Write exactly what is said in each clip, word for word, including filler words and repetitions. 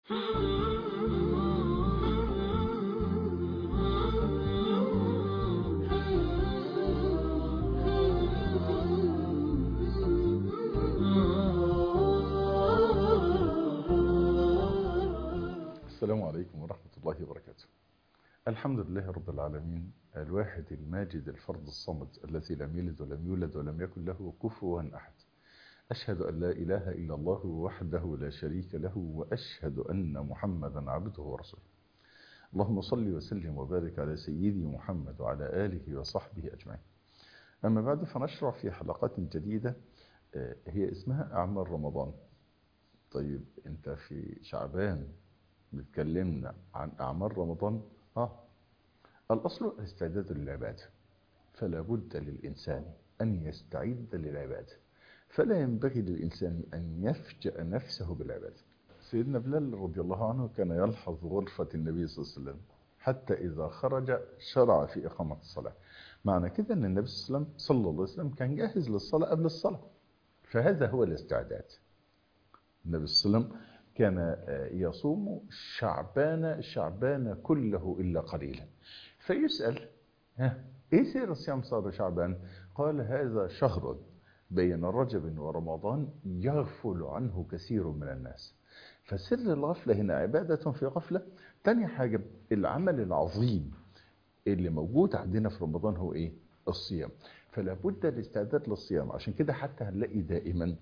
السلام عليكم ورحمة الله وبركاته. الحمد لله رب العالمين، الواحد الماجد الفرد الصمد الذي لم يلد ولم يولد ولم يكن له كفوا أحد. أشهد أن لا إله إلا الله وحده لا شريك له، وأشهد أن محمدا عبده ورسوله. اللهم صل وسلم وبارك على سيدي محمد وعلى آله وصحبه أجمعين. أما بعد، فنشرع في حلقات جديدة هي اسمها أعمال رمضان. طيب أنت في شعبان بتكلمنا عن أعمال رمضان. آه الأصل الاستعداد للعبادة، فلا بد للإنسان أن يستعد للعبادة، فلا ينبغي للإنسان أن يفجأ نفسه بالعبادة. سيدنا بلال رضي الله عنه كان يلحظ غرفة النبي صلى الله عليه وسلم حتى إذا خرج شرع في إقامة الصلاة. معنى كده أن النبي صلى الله عليه وسلم كان جاهز للصلاة قبل الصلاة، فهذا هو الاستعداد. النبي صلى الله عليه وسلم كان يصوم شعبان شعبان كله إلا قليلا، فيسأل ها إيه سير الصيام صار شعبان؟ قال هذا شهر بين رجب ورمضان يغفل عنه كثير من الناس. فسر الغفلة هنا عبادة في غفلة. تاني حاجة، العمل العظيم اللي موجود عندنا في رمضان هو إيه؟ الصيام. فلا بد الاستعداد للصيام. عشان كده حتى هنلاقي دائما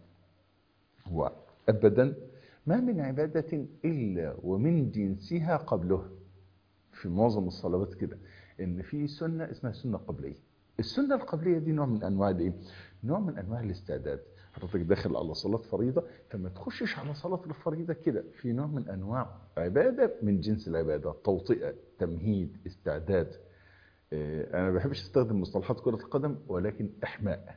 وأبدا ما من عبادة إلا ومن جنسها قبله. في معظم الصلوات كده إن في سنة اسمها سنة قبلية. السنة القبلية دي نوع من أنواع الإيه؟ نوع من أنواع الاستعداد. حضرتك داخل على صلاة فريضة، فما تخشش على صلاة الفريضة كده، في نوع من أنواع عبادة من جنس العبادة، توطئة، تمهيد، استعداد. أنا ما بحبش استخدم مصطلحات كرة القدم، ولكن إحماء.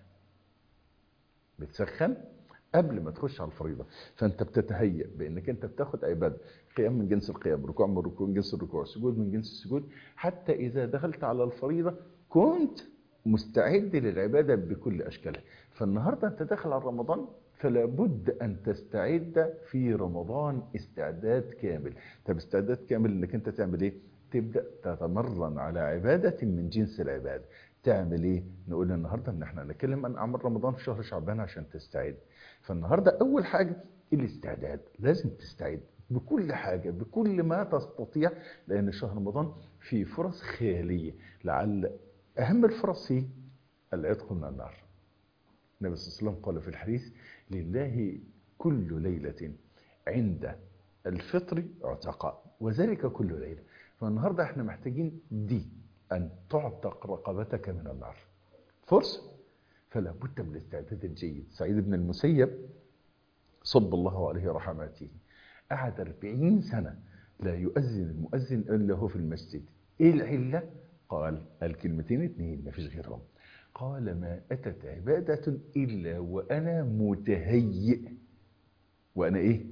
بتسخن قبل ما تخش على الفريضة، فأنت بتتهيأ بأنك أنت بتاخد عبادة، قيام من جنس القيام، ركوع من ركوع من جنس الركوع، سجود من جنس السجود، حتى إذا دخلت على الفريضة كنت مستعد للعبادة بكل أشكالها. فالنهاردة أنت داخل على رمضان، فلا بد أن تستعد في رمضان استعداد كامل. طب استعداد كامل إنك أنت تعمل إيه؟ تبدأ تتمرن على عبادة من جنس العبادة. تعمل إيه؟ نقول النهاردة إن إحنا نتكلم عن أعمال رمضان في شهر شعبان عشان تستعد. فالنهاردة أول حاجة الاستعداد، لازم تستعد بكل حاجة بكل ما تستطيع، لأن شهر رمضان فيه فرص خيالية. لعل أهم الفرص هي العتق من النار. النبي صلى الله عليه وسلم قال في الحديث: لله كل ليلة عند الفطر عتقاء، وذلك كل ليلة. فالنهاردة احنا محتاجين دي، أن تعتق رقبتك من النار، فرصة. فلا بد من الاستعداد الجيد. سعيد بن المسيب صب الله عليه رحماته قعد أربعين سنة لا يؤذن المؤذن إلا هو في المسجد. إيه العلة؟ قال الكلمتين اتنين ما فيش غيرهم. قال: ما أتت عبادة إلا وأنا متهيئ. وأنا إيه؟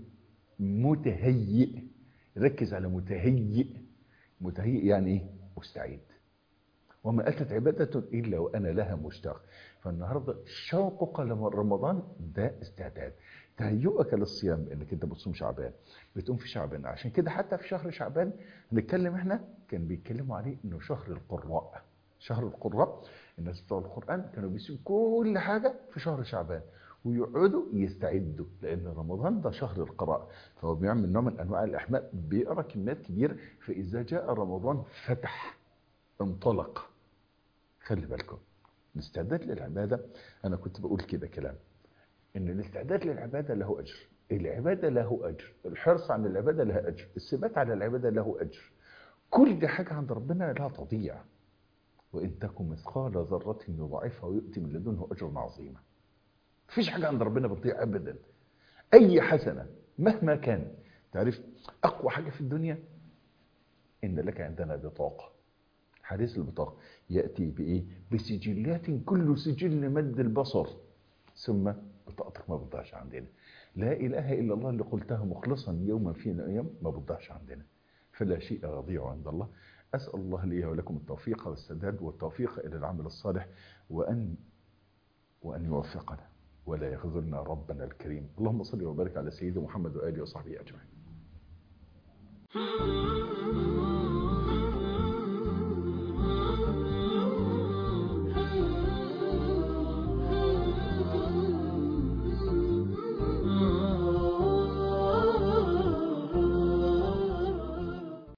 متهيئ. ركز على متهيئ. متهيئ يعني إيه؟ مستعد. وما أتت عبادة إلا وأنا لها مشتاق. فالنهاردة شوقك لرمضان ده استعداد. تهيئك للصيام انك انت بتصوم شعبان، بتقوم في شعبان. عشان كده حتى في شهر شعبان هنتكلم، احنا كان بيتكلموا عليه انه شهر القراء. شهر القراء، الناس بتوع القرآن كانوا بيسيبوا كل حاجة في شهر شعبان ويقعدوا يستعدوا، لان رمضان ده شهر القراءة. فهو بيعمل نوع من انواع الاحماء، بيقرا كميات كبيرة، فاذا جاء رمضان فتح، انطلق. خلي بالكم، الاستعداد للعبادة، أنا كنت بقول كده كلام، إن الاستعداد للعبادة له أجر، العبادة له أجر، الحرص عن العبادة له أجر، الثبات على العبادة له أجر. كل حاجة عند ربنا لا تضيع، وإن تكن مثقال ذرة يضاعفها ويؤتي من لدنه أجرا عظيما. مفيش حاجة عند ربنا بتضيع أبدا. أي حسنة مهما كان. تعرف أقوى حاجة في الدنيا؟ إن لك عندنا بطاقة، حديث البطاقة يأتي بإيه؟ بسجلات كل سجل مد البصر، ثم بطاقتك ما بتضيعش عندنا. لا إله إلا الله اللي قلتها مخلصا يوما فينا أيام ما بتضيعش عندنا. فلا شيء يضيع عند الله. أسأل الله لي ولكم التوفيق والسداد والتوفيق إلى العمل الصالح، وأن وأن يوفقنا ولا يخذلنا ربنا الكريم. اللهم صل وبارك على سيدنا محمد وآله وصحبه أجمعين.